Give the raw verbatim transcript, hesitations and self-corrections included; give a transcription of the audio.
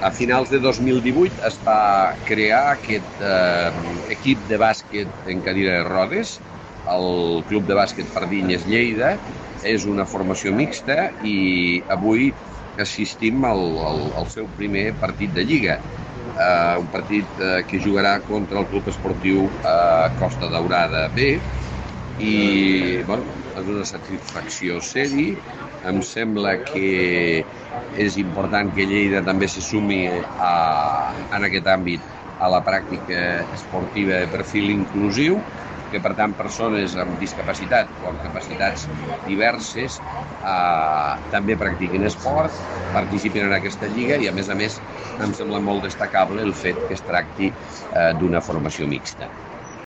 a finals de dos mil divuit es va crear aquest eh, equip de bàsquet en cadira de rodes, el Club de Bàsquet Pardinyes Lleida. És una formació mixta i avui assistim al, al, al seu primer partit de Lliga. Uh, un partit uh, que jugarà contra el Club Esportiu uh, Costa Daurada B i bueno, és una satisfacció ser-hi. Em sembla que és important que Lleida també se sumi a, en aquest àmbit a la pràctica esportiva de perfil inclusiu, que per tant persones amb discapacitat o amb capacitats diverses eh, també practiquin esport, participin en aquesta lliga i a més a més em sembla molt destacable el fet que es tracti eh, d'una formació mixta.